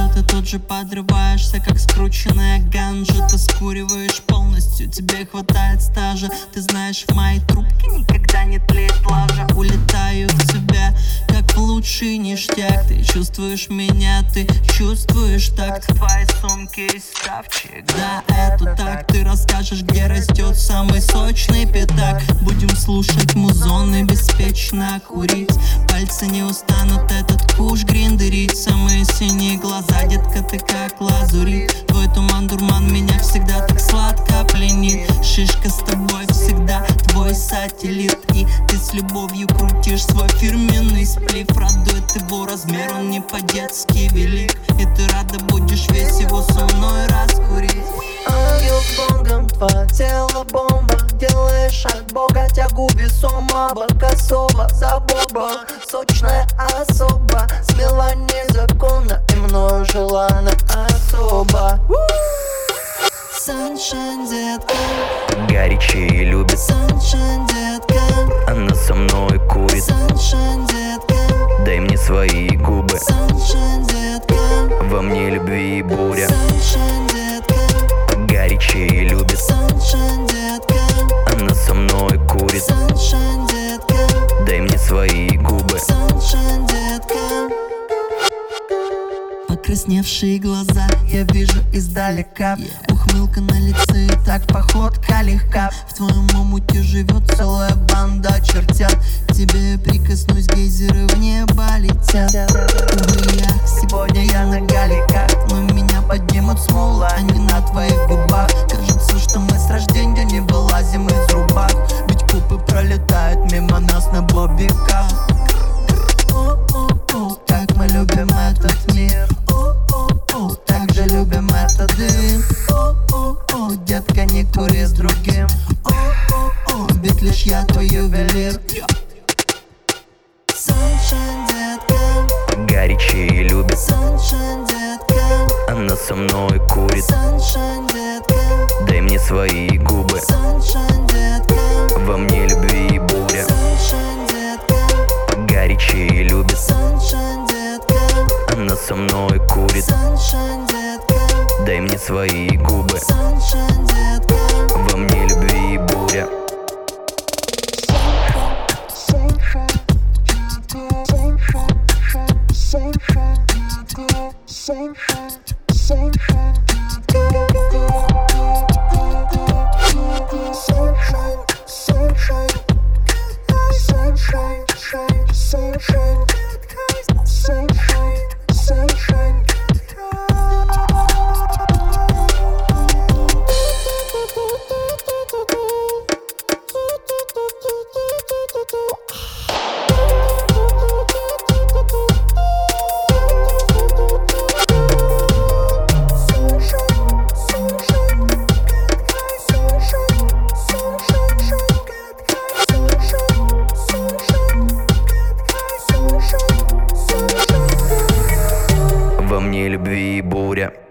все ты тут же подрываешься, как скрученная ганжа. Ты скуриваешь полностью, тебе хватает стажа. Ты знаешь, в моей трубке никогда не тлеет лажа. Улетаю в тебя, как в лучший ништяк. Ты чувствуешь меня, ты чувствуешь такт. В твоей сумке есть шкафчик, да, это так. Ты расскажешь, где растет самый сочный пятак. Будем слушать музон и беспечно курить. Пальцы не устанут этот куш гриндерить. Самые синие глаза, детка, ты как лазурит. Твой туман, дурман меня всегда так сладко пленит. Шишка с тобой всегда твой сателлит. И ты с любовью крутишь свой фирменный сплив. Радует его размер, он не по-детски велик. И ты рада будешь весь его со мной раскурить. Ангел с бонгом, твое тело бомба. Делаешь от Бога тягу весомо. Бок особо, за боба, сочная особа. Смела незаконно и мною желана особо. Саншайн, детка, горячее любит. саншайн, детка, Она со мной курит. саншайн, детка, Дай мне свои губы. саншайн, детка, Во мне любви и буря. саншайн, детка, Горячее любит. саншайн, детка, Она со мной курит. саншайн, детка, Дай мне свои губы. саншайн, детка. Покрасневшие глаза я вижу издалека. Ухмылка на лице и так походка легка. В твоем омуте живет целая банда чертят. К тебе прикоснусь, гейзеры в небо летят. Увы, сегодня я на галиках, но меня поднимут смола, а не на твоих губах. Кажется, что мы с рождения не вылазим из рубах. Ведь купы пролетают мимо нас на бобиках. Как мы любим этот мир, так же любим этот дым. Детка, не кури с другим, ведь лишь я твой ювелир. Саншайн, детка, Горячее любит. саншайн, детка, Она со мной курит. саншайн, детка, Дай мне свои губы. саншайн, детка, Во мне любви и буря. саншайн, детка, Горячее любит. саншайн, детка, Она со мной курит. саншайн, детка, Дай мне свои губы. саншайн, детка. Во мне любви и буря. Во мне любви и буря.